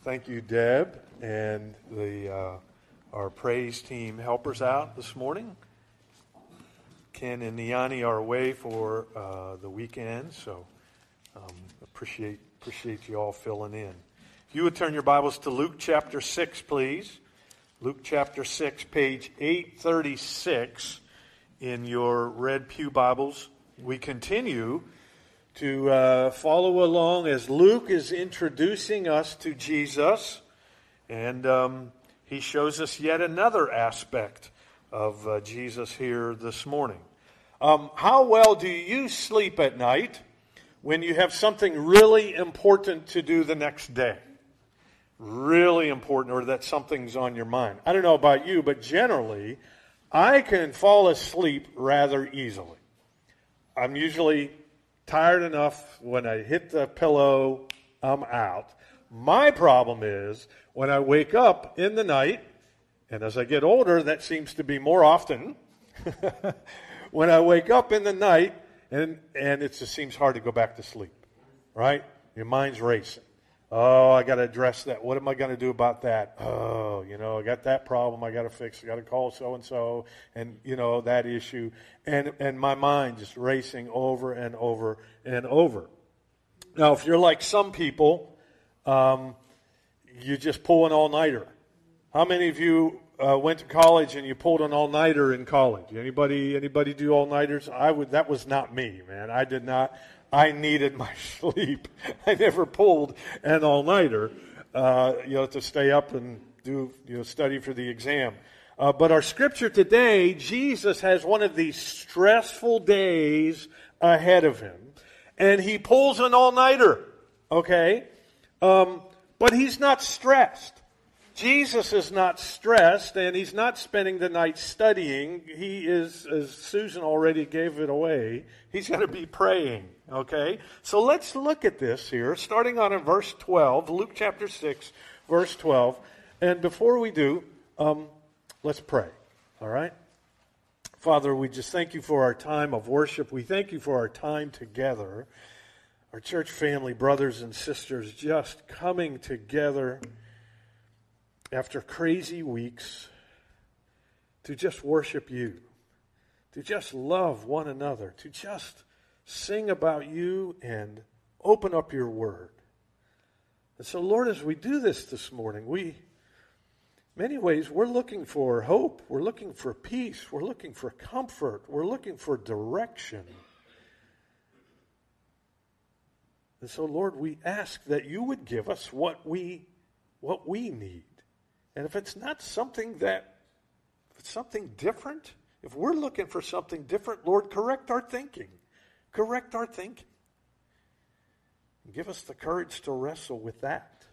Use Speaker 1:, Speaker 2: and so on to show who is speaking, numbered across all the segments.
Speaker 1: Thank you, Deb, and our praise team helpers out this morning. Ken and Niani are away for the weekend, so appreciate you all filling in. If you would turn your Bibles to Luke chapter 6, please. Luke chapter 6, page 836 in your red pew Bibles. We continue to follow along as Luke is introducing us to Jesus, and he shows us yet another aspect of Jesus here this morning. How well do you sleep at night when you have something really important to do the next day? Really important, or that something's on your mind. I don't know about you, but generally, I can fall asleep rather easily. I'm usually tired enough when I hit the pillow, I'm out. My problem is when I wake up in the night, and as I get older, that seems to be more often. When I wake up in the night, and it just seems hard to go back to sleep, right? Your mind's racing. Oh, I got to address that. What am I going to do about that? Oh, I got that problem I got to fix. I got to call so-and-so and, that issue. And my mind just racing over and over and over. Now, if you're like some people, you just pull an all-nighter. How many of you went to college and you pulled an all-nighter in college? Anybody do all-nighters? That was not me, man. I did not. I needed my sleep. I never pulled an all-nighter, to stay up and do, study for the exam. But our scripture today, Jesus has one of these stressful days ahead of him, and he pulls an all-nighter, okay? But he's not stressed. Jesus is not stressed, and he's not spending the night studying. He is, as Susan already gave it away, he's going to be praying, okay? So let's look at this here, starting on in verse 12, Luke chapter 6, verse 12. And before we do, let's pray, all right? Father, we just thank you for our time of worship. We thank you for our time together, our church family, brothers and sisters, just coming together after crazy weeks, to just worship you, to just love one another, to just sing about you and open up your word. And so, Lord, as we do this morning, many ways, we're looking for hope, we're looking for peace, we're looking for comfort, we're looking for direction. And so, Lord, we ask that you would give us what we need. And if it's not something if it's something different, if we're looking for something different, Lord, correct our thinking. Correct our thinking. And give us the courage to wrestle with that.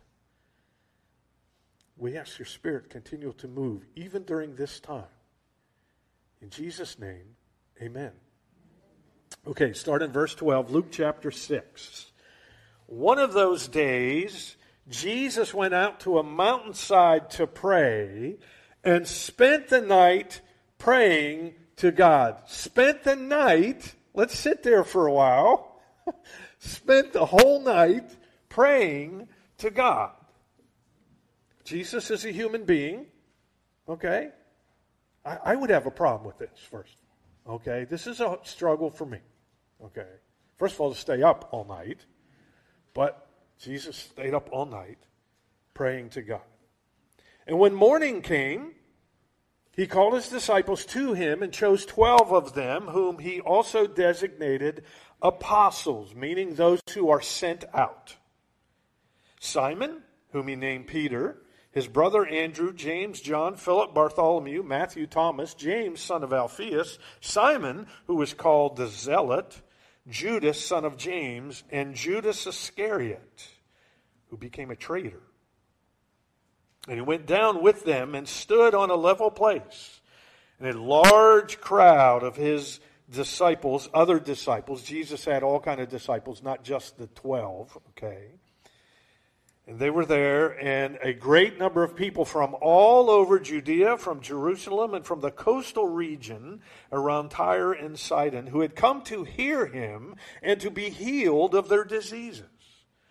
Speaker 1: We ask your Spirit continue to move, even during this time. In Jesus' name, amen. Okay, start in verse 12, Luke chapter 6. One of those days, Jesus went out to a mountainside to pray and spent the night praying to God. Spent the night, let's sit there for a while, spent the whole night praying to God. Jesus is a human being, okay? I would have a problem with this first, okay? This is a struggle for me, okay? First of all, to stay up all night, but Jesus stayed up all night praying to God. And when morning came, he called his disciples to him and chose 12 of them, whom he also designated apostles, meaning those who are sent out. Simon, whom he named Peter, his brother Andrew, James, John, Philip, Bartholomew, Matthew, Thomas, James, son of Alphaeus, Simon, who was called the Zealot, Judas, son of James, and Judas Iscariot, who became a traitor. And he went down with them and stood on a level place. And a large crowd of his disciples, other disciples, Jesus had all kinds of disciples, not just the 12, okay? And they were there, and a great number of people from all over Judea, from Jerusalem, and from the coastal region around Tyre and Sidon, who had come to hear him and to be healed of their diseases.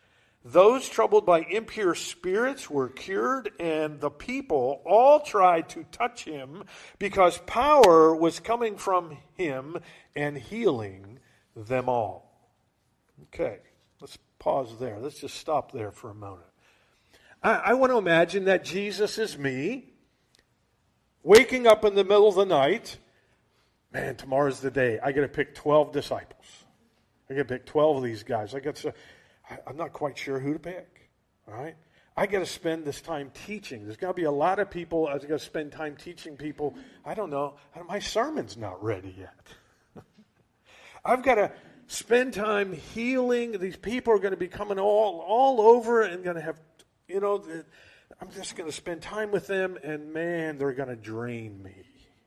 Speaker 1: Those troubled by impure spirits were cured, and the people all tried to touch him because power was coming from him and healing them all. Okay, let's pause there. Let's just stop there for a moment. I want to imagine that Jesus is me, waking up in the middle of the night. Man, tomorrow's the day. I got to pick 12 disciples. I got to pick 12 of these guys. I'm not quite sure who to pick. All right? I got to spend this time teaching. There's got to be a lot of people. I got to spend time teaching people. I don't know. My sermon's not ready yet. I've got to spend time healing. These people are going to be coming all over and going to have, I'm just going to spend time with them, and man, they're going to drain me.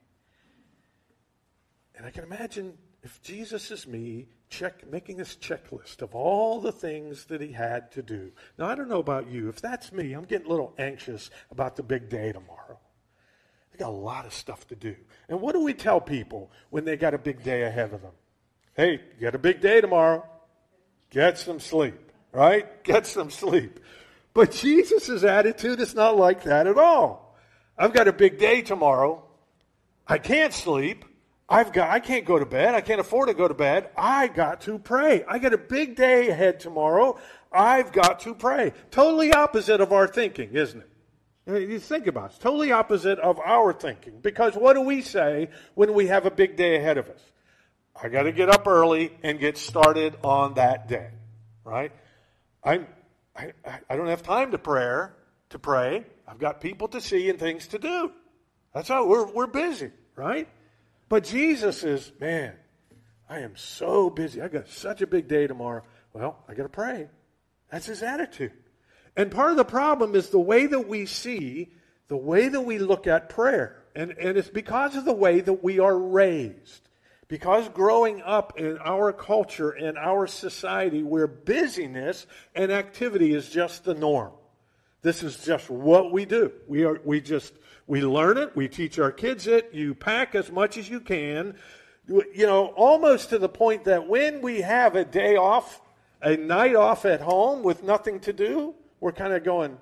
Speaker 1: And I can imagine if Jesus is me, making this checklist of all the things that he had to do. Now, I don't know about you. If that's me, I'm getting a little anxious about the big day tomorrow. They got a lot of stuff to do. And what do we tell people when they got a big day ahead of them? Hey, you got a big day tomorrow. Get some sleep, right? Get some sleep. But Jesus' attitude is not like that at all. I've got a big day tomorrow. I can't sleep. I can't go to bed. I can't afford to go to bed. I got to pray. I got a big day ahead tomorrow. I've got to pray. Totally opposite of our thinking, isn't it? You think about it. It's totally opposite of our thinking. Because what do we say when we have a big day ahead of us? I got to get up early and get started on that day, right? I don't have time to pray. I've got people to see and things to do. That's how we're busy, right? But Jesus is, man, I am so busy. I got such a big day tomorrow. Well, I got to pray. That's his attitude. And part of the problem is the way that we see, the way that we look at prayer. And it's because of the way that we are raised. Because growing up in our culture, in our society, where busyness and activity is just the norm. This is just what we do. We learn it. We teach our kids it. You pack as much as you can. Almost to the point that when we have a day off, a night off at home with nothing to do, we're kind of going,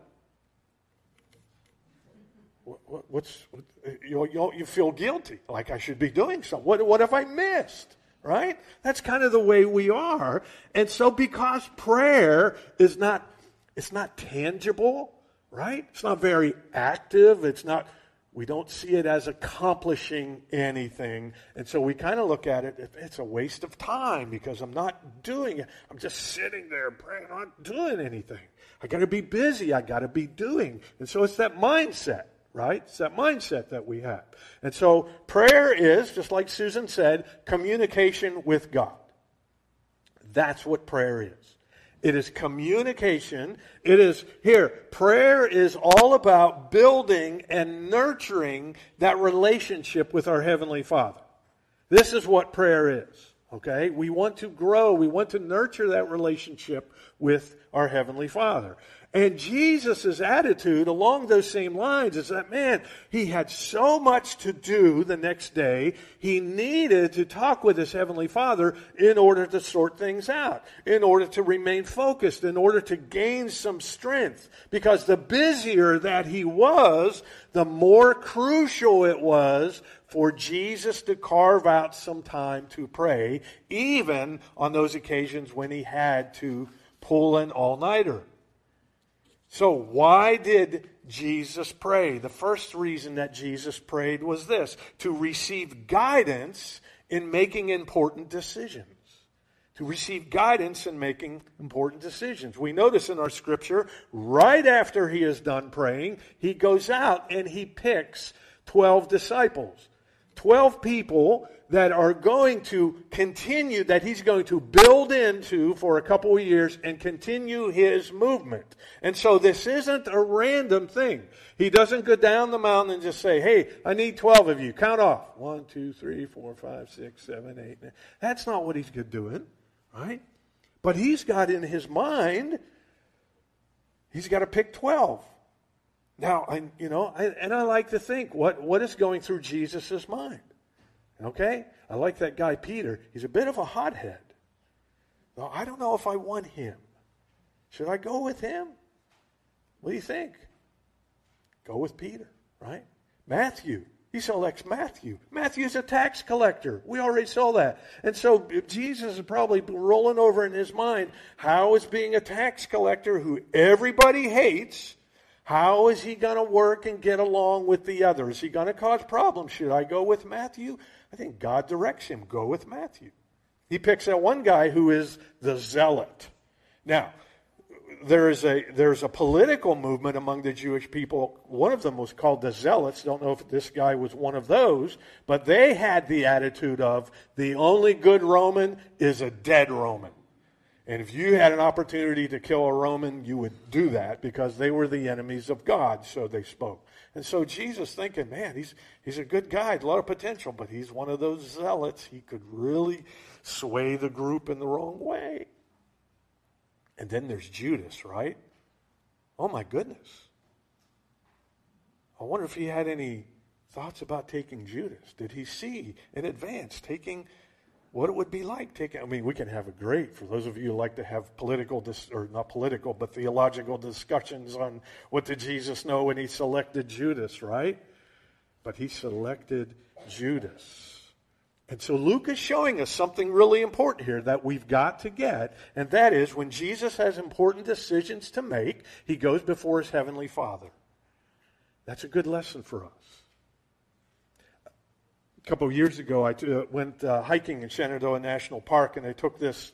Speaker 1: you feel guilty, like I should be doing something. What have I missed? Right? That's kind of the way we are. And so because prayer is not tangible, right? It's not very active. We don't see it as accomplishing anything. And so we kind of look at it, it's a waste of time because I'm not doing it. I'm just sitting there praying, I'm not doing anything. I got to be busy. I got to be doing. And so it's that mindset, right? It's that mindset that we have. And so prayer is, just like Susan said, communication with God. That's what prayer is. It is communication. Prayer is all about building and nurturing that relationship with our Heavenly Father. This is what prayer is, okay? We want to grow. We want to nurture that relationship with our Heavenly Father. And Jesus' attitude along those same lines is that, man, he had so much to do the next day. He needed to talk with his Heavenly Father in order to sort things out, in order to remain focused, in order to gain some strength. Because the busier that he was, the more crucial it was for Jesus to carve out some time to pray, even on those occasions when he had to pull an all-nighter. So why did Jesus pray? The first reason that Jesus prayed was this: to receive guidance in making important decisions. To receive guidance in making important decisions. We notice in our scripture, right after he is done praying, he goes out and he picks 12 disciples. 12 people that are going to continue, that he's going to build into for a couple of years and continue his movement. And so this isn't a random thing. He doesn't go down the mountain and just say, hey, I need 12 of you. Count off. 1, 2, 3, 4, 5, 6, 7, 8, 9. That's not what he's doing, right? But he's got in his mind, he's got to pick 12. Now, I like to think, what is going through Jesus' mind? Okay? I like that guy Peter. He's a bit of a hothead. Well, I don't know if I want him. Should I go with him? What do you think? Go with Peter, right? Matthew. He selects Matthew. Matthew's a tax collector. We already saw that. And so Jesus is probably rolling over in his mind, how is being a tax collector who everybody hates, how is he going to work and get along with the others? Is he going to cause problems? Should I go with Matthew? I think God directs him, go with Matthew. He picks that one guy who is the zealot. Now, there's a political movement among the Jewish people. One of them was called the Zealots. Don't know if this guy was one of those, but they had the attitude of the only good Roman is a dead Roman. And if you had an opportunity to kill a Roman, you would do that because they were the enemies of God, so they spoke. And so Jesus thinking, man, he's a good guy, a lot of potential, but he's one of those zealots. He could really sway the group in the wrong way. And then there's Judas, right? Oh my goodness. I wonder if he had any thoughts about taking Judas. Did he see in advance taking what it would be like taking? I mean, we can have a great, for those of you who like to have not political, but theological discussions on what did Jesus know when he selected Judas, right? But he selected Judas. And so Luke is showing us something really important here that we've got to get, and that is when Jesus has important decisions to make, he goes before his heavenly Father. That's a good lesson for us. A couple of years ago, I went hiking in Shenandoah National Park, and I took this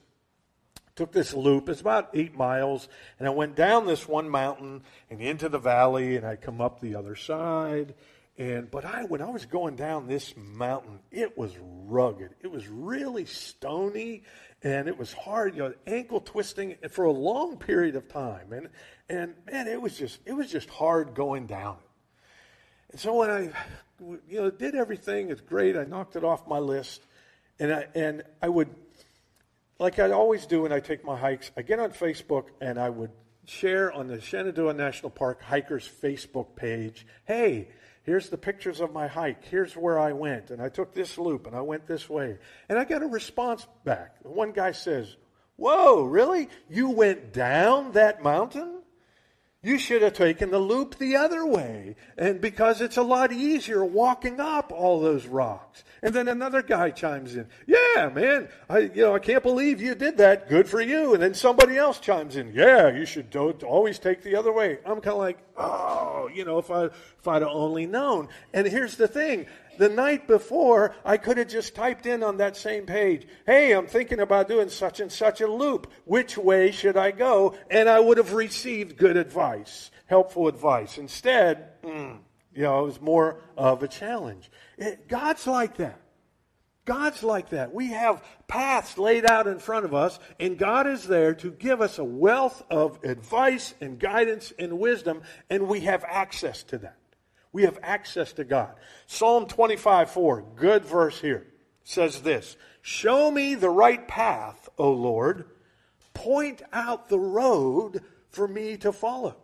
Speaker 1: loop. It's about 8 miles, and I went down this one mountain and into the valley, and I come up the other side. But when I was going down this mountain, it was rugged. It was really stony, and it was hard, ankle twisting for a long period of time. And man, it was just hard going down it. And so when I, did everything, it's great. I knocked it off my list, and I would, like I always do when I take my hikes, I get on Facebook and I would share on the Shenandoah National Park Hikers Facebook page, hey, here's the pictures of my hike. Here's where I went. And I took this loop, and I went this way. And I got a response back. One guy says, whoa, really? You went down that mountain? You should have taken the loop the other way. And because it's a lot easier walking up all those rocks. And then another guy chimes in. Yeah, man, I can't believe you did that. Good for you. And then somebody else chimes in. Yeah, you should always take the other way. I'm kind of like, oh, if I'd have only known. And here's the thing. The night before, I could have just typed in on that same page, hey, I'm thinking about doing such and such a loop. Which way should I go? And I would have received good advice, helpful advice. Instead, it was more of a challenge. God's like that. God's like that. We have paths laid out in front of us, and God is there to give us a wealth of advice and guidance and wisdom, and we have access to that. We have access to God. Psalm 25:4, good verse here, says this, show me the right path, O Lord. Point out the road for me to follow.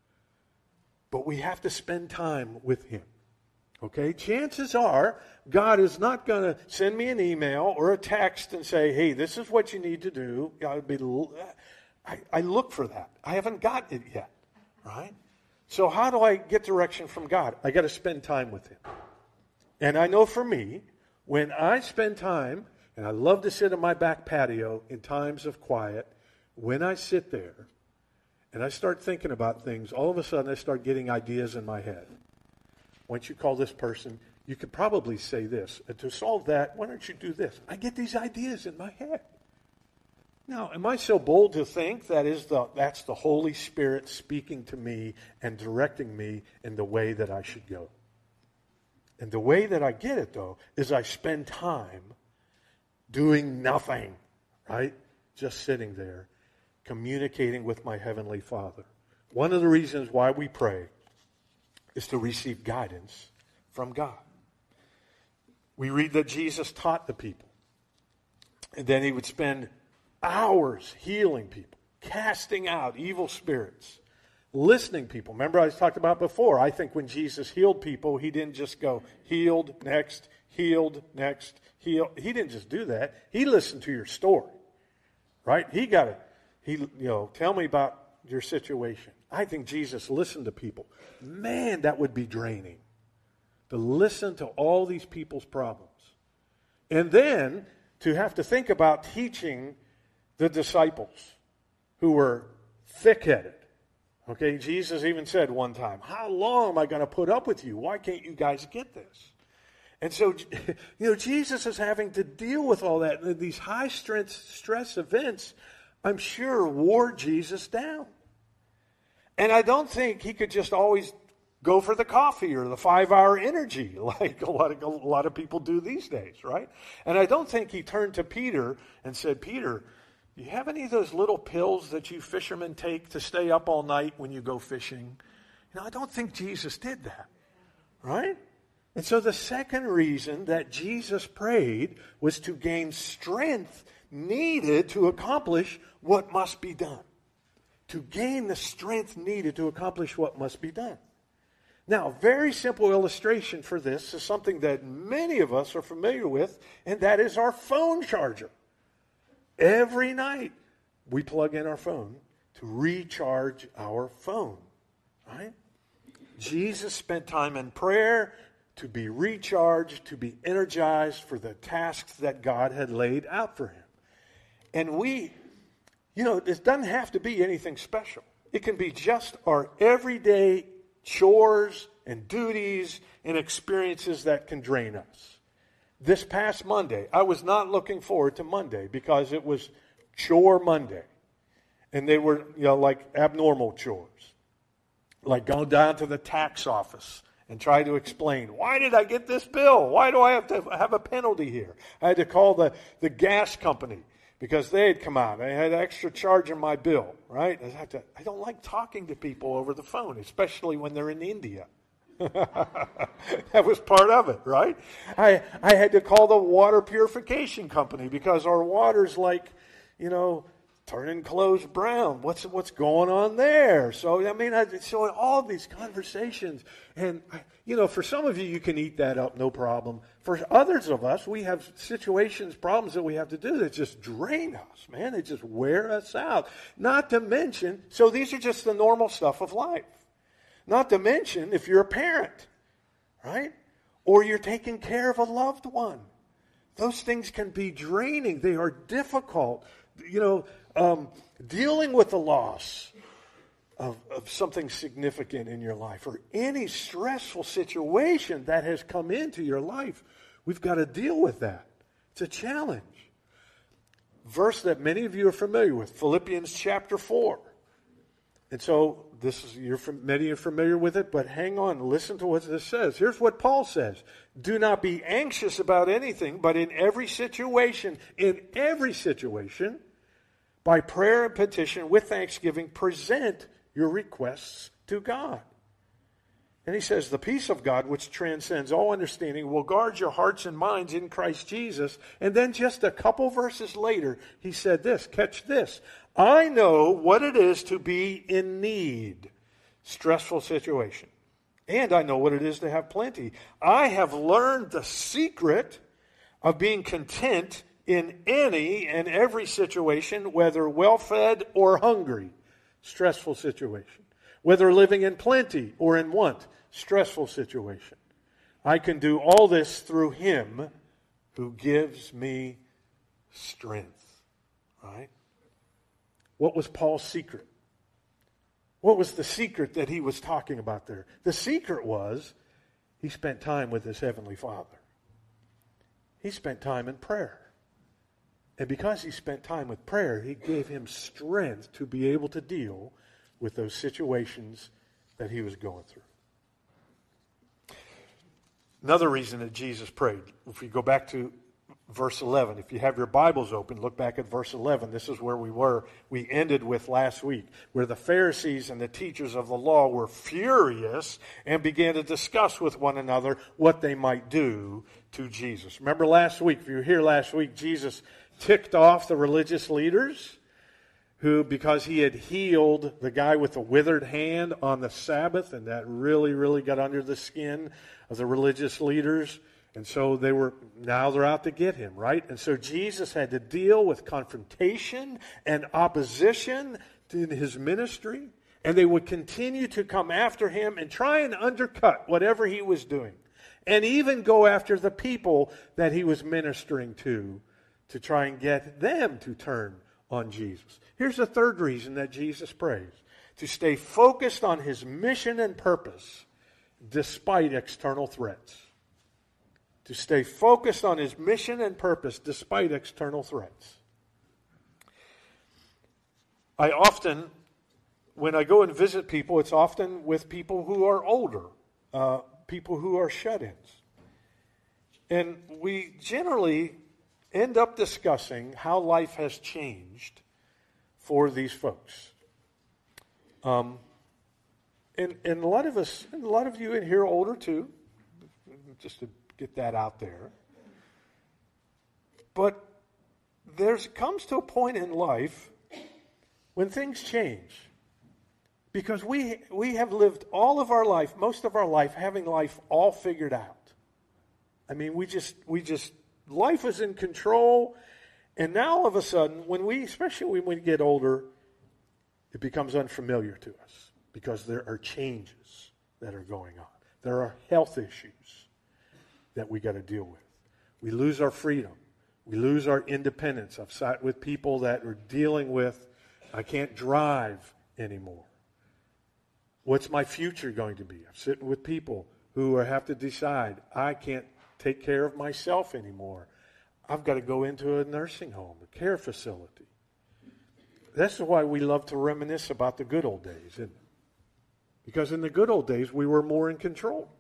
Speaker 1: But we have to spend time with him. Okay? Chances are, God is not going to send me an email or a text and say, hey, this is what you need to do. I look for that. I haven't gotten it yet. Right? So how do I get direction from God? I got to spend time with him. And I know for me, when I spend time, and I love to sit on my back patio in times of quiet, when I sit there and I start thinking about things, all of a sudden I start getting ideas in my head. Once you call this person, you could probably say this. And to solve that, why don't you do this? I get these ideas in my head. Now, am I so bold to think that's the Holy Spirit speaking to me and directing me in the way that I should go? And the way that I get it, though, is I spend time doing nothing, right? Just sitting there, communicating with my Heavenly Father. One of the reasons why we pray is to receive guidance from God. We read that Jesus taught the people. And then he would spend hours healing people, casting out evil spirits, listening people. Remember I talked about before, I think when Jesus healed people, he didn't just go healed, next, healed, next, healed. He didn't just do that. He listened to your story, right? He Tell me about your situation. I think Jesus listened to people. Man, that would be draining, to listen to all these people's problems. And then to have to think about teaching the disciples who were thick-headed. Okay, Jesus even said one time, how long am I going to put up with you? Why can't you guys get this? And so, Jesus is having to deal with all that. And these high-stress events, I'm sure, wore Jesus down. And I don't think he could just always go for the coffee or the 5-hour energy like a lot of people do these days, right? And I don't think he turned to Peter and said, Peter, do you have any of those little pills that you fishermen take to stay up all night when you go fishing? I don't think Jesus did that, right? And so the second reason that Jesus prayed was to gain strength needed to accomplish what must be done. To gain the strength needed to accomplish what must be done. Now, a very simple illustration for this is something that many of us are familiar with, and that is our phone charger. Every night, we plug in our phone to recharge our phone, right? Jesus spent time in prayer to be recharged, to be energized for the tasks that God had laid out for him. And it doesn't have to be anything special. It can be just our everyday chores and duties and experiences that can drain us. This past Monday, I was not looking forward to Monday because it was Chore Monday. And they were, like abnormal chores. Like going down to the tax office and try to explain, why did I get this bill? Why do I have to have a penalty here? I had to call the gas company because they had come out. I had an extra charge in my bill, right? I don't like talking to people over the phone, especially when they're in India. That was part of it, right? I had to call the water purification company because our water's like, turning clothes brown. What's going on there? So, so all these conversations. And, for some of you, you can eat that up, no problem. For others of us, we have situations, problems that we have to do that just drain us, man. They just wear us out. Not to mention, so these are just the normal stuff of life. Not to mention if you're a parent, right? Or you're taking care of a loved one. Those things can be draining. They are difficult. Dealing with the loss of something significant in your life or any stressful situation that has come into your life, we've got to deal with that. It's a challenge. Verse that many of you are familiar with, Philippians chapter 4. And so many are familiar with it, but hang on, listen to what this says. Here's what Paul says. Do not be anxious about anything, but in every situation, by prayer and petition with thanksgiving, present your requests to God. And he says, the peace of God, which transcends all understanding, will guard your hearts and minds in Christ Jesus. And then just a couple verses later, he said this, catch this. I know what it is to be in need, stressful situation. And I know what it is to have plenty. I have learned the secret of being content in any and every situation, whether well-fed or hungry, stressful situation. Whether living in plenty or in want, stressful situation. I can do all this through him who gives me strength. Right? What was Paul's secret? What was the secret that he was talking about there? The secret was he spent time with his Heavenly Father. He spent time in prayer. And because he spent time with prayer, he gave him strength to be able to deal with those situations that he was going through. Another reason that Jesus prayed, if we go back to verse 11, if you have your Bibles open, look back at verse 11. This is where we ended with last week, where the Pharisees and the teachers of the law were furious and began to discuss with one another what they might do to Jesus. Remember last week, if you were here last week, Jesus ticked off the religious leaders who, because he had healed the guy with the withered hand on the Sabbath, and that really, really got under the skin of the religious leaders And so now they're out to get him, right? And so Jesus had to deal with confrontation and opposition in his ministry. And they would continue to come after him and try and undercut whatever he was doing. And even go after the people that he was ministering to try and get them to turn on Jesus. Here's the third reason that Jesus prays: to stay focused on his mission and purpose despite external threats. To stay focused on his mission and purpose despite external threats. When I go and visit people, it's often with people who are older, people who are shut-ins. And we generally end up discussing how life has changed for these folks. And a lot of us, and a lot of you in here are older too, just to get that out there. But there comes to a point in life when things change. Because we have lived all of our life, most of our life, having life all figured out. I mean, life is in control. And now all of a sudden, especially when we get older, it becomes unfamiliar to us. Because there are changes that are going on. There are health issues that we got to deal with. We lose our freedom. We lose our independence. I've sat with people that are dealing with, I can't drive anymore. What's my future going to be? I'm sitting with people who have to decide, I can't take care of myself anymore. I've got to go into a nursing home, a care facility. That's why we love to reminisce about the good old days, isn't it? Because in the good old days, we were more in control.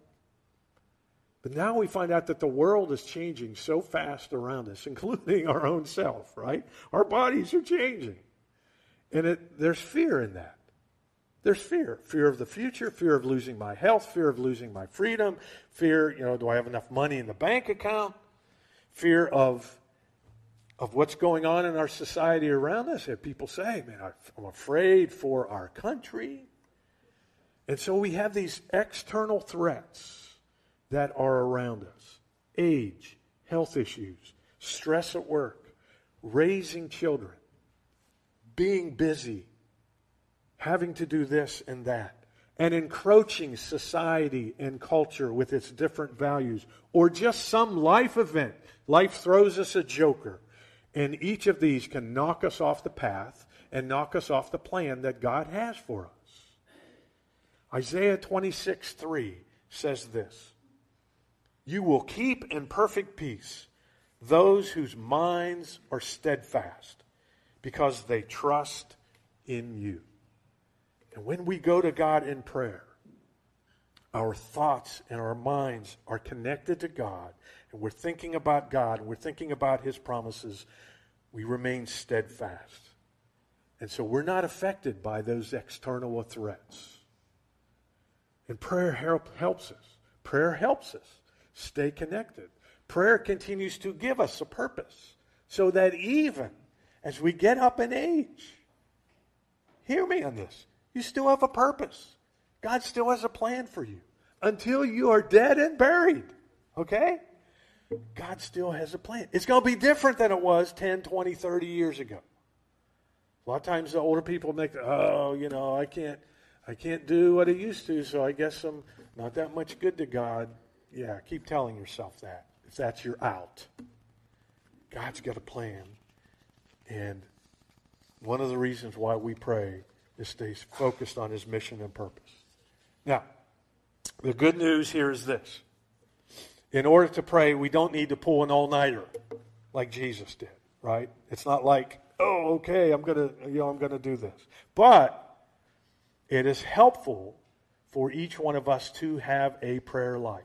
Speaker 1: But now we find out that the world is changing so fast around us, including our own self, right? Our bodies are changing. And there's fear in that. There's fear. Fear of the future, fear of losing my health, fear of losing my freedom, fear, do I have enough money in the bank account? Fear of what's going on in our society around us. And people say, man, I'm afraid for our country. And so we have these external threats that are around us. Age, health issues, stress at work, raising children, being busy, having to do this and that, and encroaching society and culture with its different values, or just some life event. Life throws us a joker, and each of these can knock us off the path and knock us off the plan that God has for us. Isaiah 26:3 says this: "You will keep in perfect peace those whose minds are steadfast, because they trust in you." And when we go to God in prayer, our thoughts and our minds are connected to God, and we're thinking about God, and we're thinking about His promises, we remain steadfast. And so we're not affected by those external threats. And prayer helps us. Prayer helps us stay connected. Prayer continues to give us a purpose, so that even as we get up in age, hear me on this, you still have a purpose. God still has a plan for you. Until you are dead and buried, okay? God still has a plan. It's going to be different than it was 10, 20, 30 years ago. A lot of times the older people make, I can't do what I used to, so I guess I'm not that much good to God. Yeah, keep telling yourself that, if that's your out. God's got a plan. And one of the reasons why we pray is stay focused on His mission and purpose. Now, the good news here is this. In order to pray, we don't need to pull an all-nighter like Jesus did, right? It's not like, okay, I'm gonna do this. But it is helpful for each one of us to have a prayer life.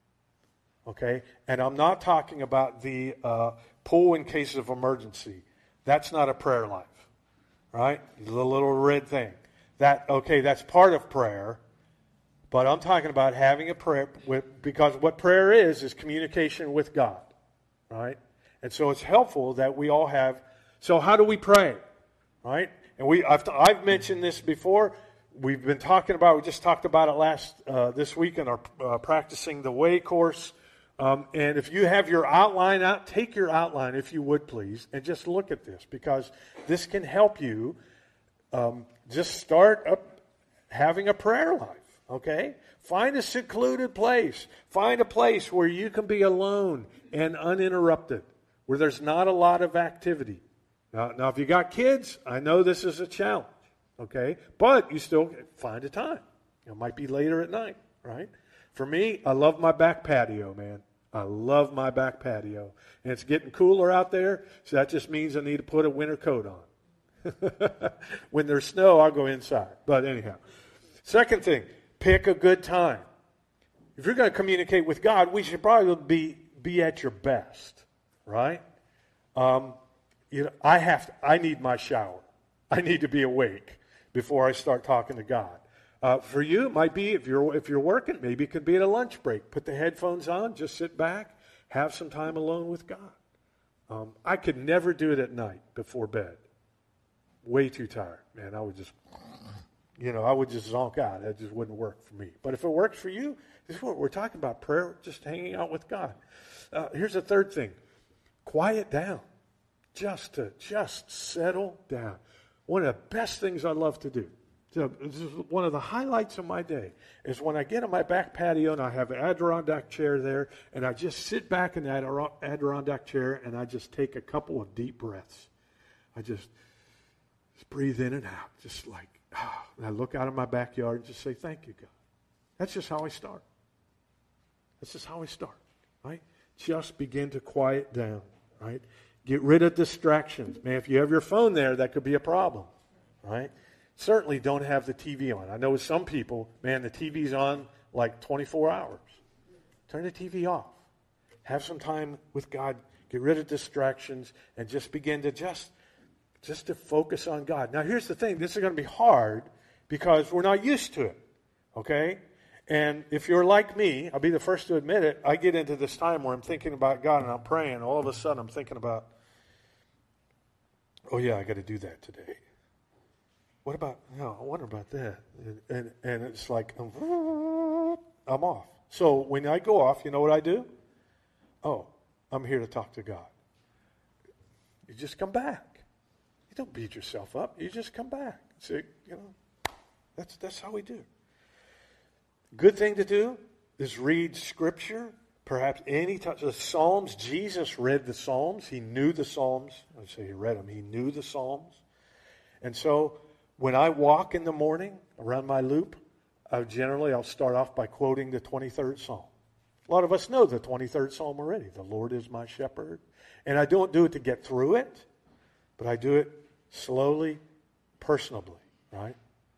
Speaker 1: Okay? And I'm not talking about the pull in case of emergency. That's not a prayer life. Right? The little red thing. That's part of prayer. But I'm talking about having a prayer, because what prayer is communication with God. Right? And so it's helpful that we all have. So how do we pray? Right? And I've mentioned this before. We just talked about it this week in our Practicing the Way course. And if you have your outline out, take your outline, if you would, please, and just look at this, because this can help you just start up having a prayer life, okay? Find a secluded place. Find a place where you can be alone and uninterrupted, where there's not a lot of activity. Now, if you got kids, I know this is a challenge, okay? But you still find a time. It might be later at night, right? For me, I love my back patio, man. I love my back patio. And it's getting cooler out there, so that just means I need to put a winter coat on. When there's snow, I'll go inside. But anyhow. Second thing, pick a good time. If you're going to communicate with God, we should probably be at your best, right? I need my shower. I need to be awake before I start talking to God. For you, it might be, if you're working, maybe it could be at a lunch break. Put the headphones on, just sit back, have some time alone with God. I could never do it at night before bed. Way too tired, man. I would just zonk out. That just wouldn't work for me. But if it works for you, this is what we're talking about, prayer, just hanging out with God. Here's the third thing. Quiet down. Just settle down. One of the best things I love to do. So this is one of the highlights of my day is when I get on my back patio and I have an Adirondack chair there, and I just sit back in that Adirondack chair and I just take a couple of deep breaths. I just breathe in and out, just like, and I look out in my backyard and just say, thank you, God. That's just how I start. Right? Just begin to quiet down, right? Get rid of distractions. Man, if you have your phone there, that could be a problem, right? Certainly don't have the TV on. I know with some people, man, the TV's on like 24 hours. Turn the TV off. Have some time with God. Get rid of distractions and just begin to just to focus on God. Now, here's the thing. This is going to be hard because we're not used to it, okay? And if you're like me, I'll be the first to admit it, I get into this time where I'm thinking about God and I'm praying, and all of a sudden I'm thinking about, oh yeah, I got to do that today. What about, I wonder about that. And it's like, I'm off. So when I go off, you know what I do? Oh, I'm here to talk to God. You just come back. You don't beat yourself up. You just come back. See, that's how we do. Good thing to do is read Scripture, perhaps any time. The Psalms, Jesus read the Psalms. He knew the Psalms. I say he read them. He knew the Psalms. And so when I walk in the morning around my loop, I'll start off by quoting the 23rd Psalm. A lot of us know the 23rd Psalm already. The Lord is my shepherd. And I don't do it to get through it, but I do it slowly, personally, right?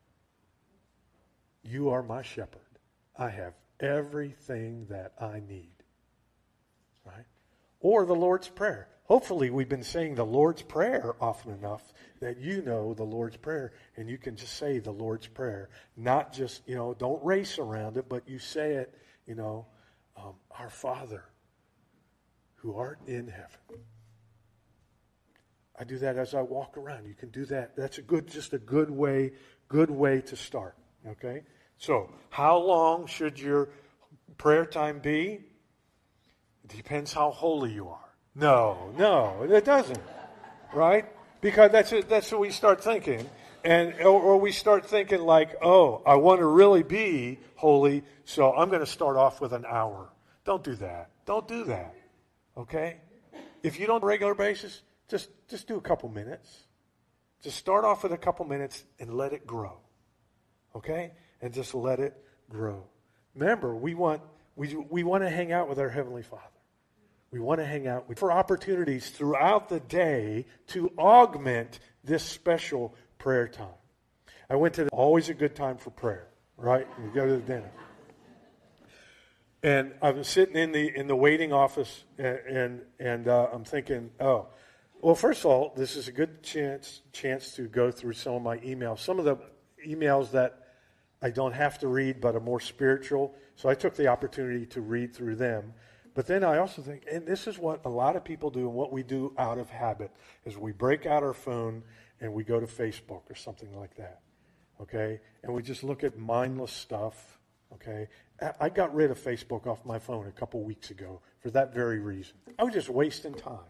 Speaker 1: You are my shepherd. I have everything that I need, right? Or the Lord's Prayer. Hopefully we've been saying the Lord's Prayer often enough that you know the Lord's Prayer and you can just say the Lord's Prayer. Not just, don't race around it, but you say it, our Father who art in heaven. I do that as I walk around. You can do that. That's just a good way to start, okay? So, how long should your prayer time be? It depends how holy you are. No, it doesn't, right? Because that's what we start thinking, or we start thinking like, oh, I want to really be holy, so I'm going to start off with an hour. Don't do that. Don't do that, okay? If you don't on a regular basis, just do a couple minutes. Just start off with a couple minutes and let it grow, okay? And just let it grow. Remember, we want to hang out with our Heavenly Father. We want to hang out for opportunities throughout the day to augment this special prayer time. I went to always a good time for prayer, right? You go to the dinner. And I was sitting in the waiting office, and I'm thinking, oh, well, first of all, this is a good chance to go through some of my emails. Some of the emails that I don't have to read but are more spiritual, so I took the opportunity to read through them. But then I also think, and this is what a lot of people do and what we do out of habit, is we break out our phone and we go to Facebook or something like that, okay? And we just look at mindless stuff, Okay? I got rid of Facebook off my phone a couple weeks ago for that very reason. I was just wasting time.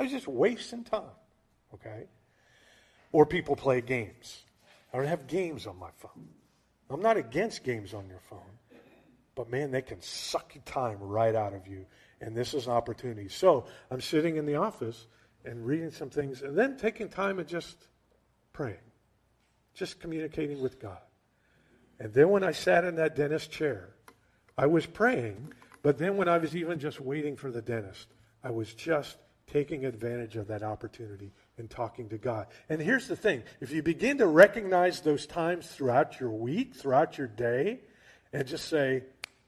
Speaker 1: Okay? Or people play games. I don't have games on my phone. I'm not against games on your phone. But man, they can suck your time right out of you. And this is an opportunity. So I'm sitting in the office and reading some things and then taking time and just praying. Just communicating with God. And then when I sat in that dentist chair, I was praying. But then when I was even just waiting for the dentist, I was just taking advantage of that opportunity and talking to God. And here's the thing. If you begin to recognize those times throughout your week, throughout your day, and just say,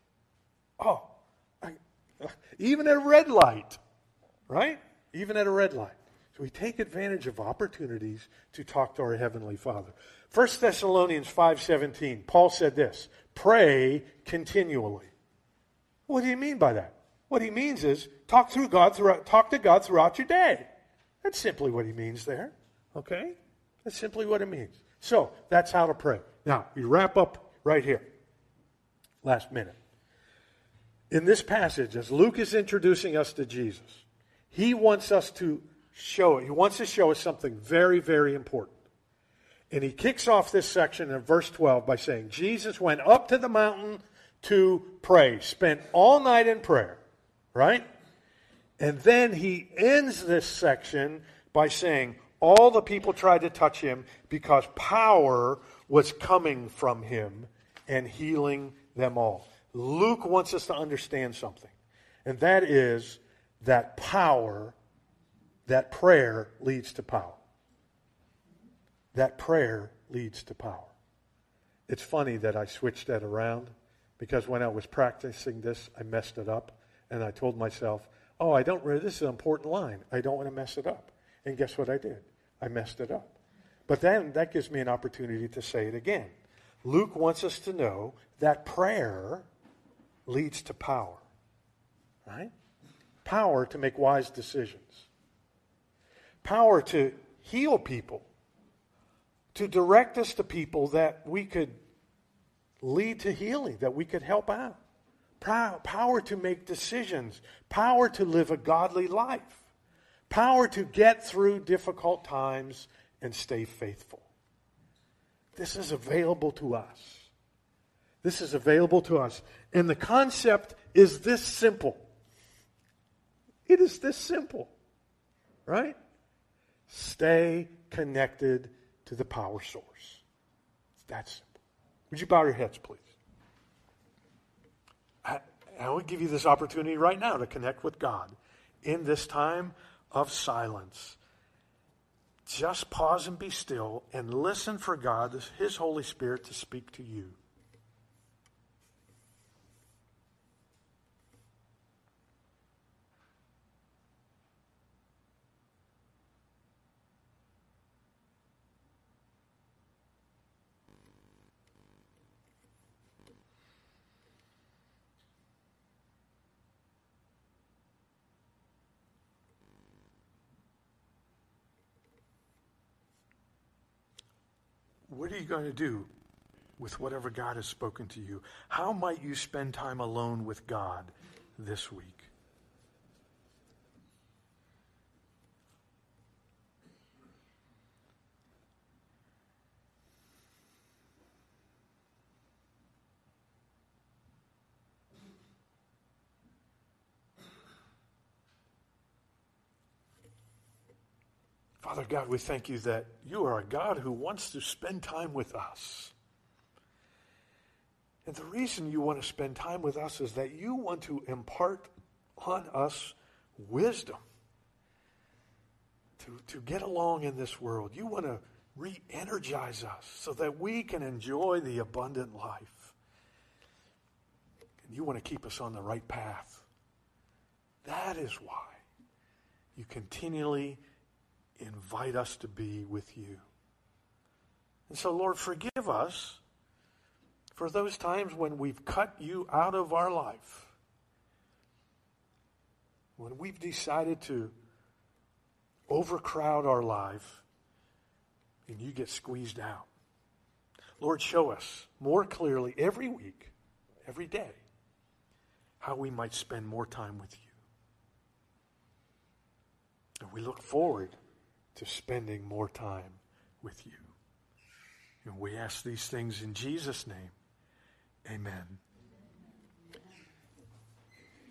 Speaker 1: even at a red light, right? Even at a red light. So we take advantage of opportunities to talk to our Heavenly Father. 1 Thessalonians 5:17, Paul said this, pray continually. What do you mean by that? What he means is talk to God throughout your day. That's simply what he means there. Okay? That's simply what it means. So, that's how to pray. Now, we wrap up right here. Last minute. In this passage, as Luke is introducing us to Jesus, he wants to show us something very, very important. And he kicks off this section in verse 12 by saying, Jesus went up to the mountain to pray, spent all night in prayer, right? And then he ends this section by saying, all the people tried to touch him because power was coming from him and healing them all. Luke wants us to understand something, and that is that that prayer leads to power. That prayer leads to power. It's funny that I switched that around because when I was practicing this, I messed it up, and I told myself, this is an important line. I don't want to mess it up. And guess what I did? I messed it up. But then that gives me an opportunity to say it again. Luke wants us to know that prayer leads to power. Right? Power to make wise decisions. Power to heal people. To direct us to people that we could lead to healing, that we could help out. Power to make decisions. Power to live a godly life. Power to get through difficult times and stay faithful. This is available to us. This is available to us. And the concept is this simple. It is this simple. Right? Stay connected to the power source. It's that simple. Would you bow your heads, please? I will give you this opportunity right now to connect with God in this time of silence. Just pause and be still and listen for God, His Holy Spirit, to speak to you. What are you going to do with whatever God has spoken to you? How might you spend time alone with God this week? Father God, we thank you that you are a God who wants to spend time with us. And the reason you want to spend time with us is that you want to impart on us wisdom to get along in this world. You want to re-energize us so that we can enjoy the abundant life. And you want to keep us on the right path. That is why you continually invite us to be with you. And so, Lord, forgive us for those times when we've cut you out of our life. When we've decided to overcrowd our life and you get squeezed out. Lord, show us more clearly every week every day, how we might spend more time with you. And we look forward to spending more time with you. And we ask these things in Jesus' name. Amen.